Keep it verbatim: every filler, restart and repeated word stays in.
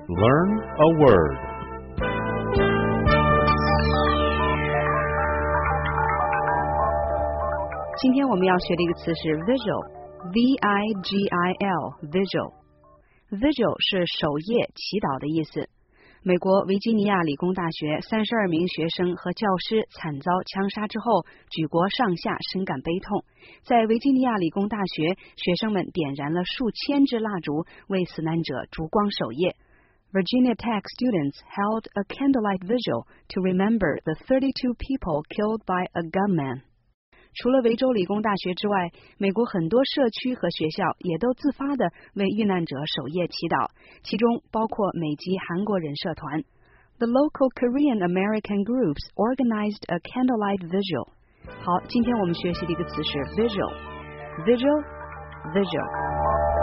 Learn a word. Today 今天我们要学的一个词是 visual, V I G I L, visual. Visual 是守夜祈祷的意思。美国维吉尼亚理工大学三十二名学生和教师惨遭枪杀之后，举国上下深感悲痛。在维吉尼亚理工大学，学生们点燃了数千支蜡烛，为死难者烛光守夜。Virginia Tech students held a candlelight vigil to remember the thirty-two people killed by a gunman. 除了维州理工大学之外，美国很多社区和学校也都自发地为遇难者守夜祈祷，其中包括美籍韩国人社团。The local Korean American groups organized a candlelight vigil. 好，今天我们学习的一个词是 visual. Visual, visual.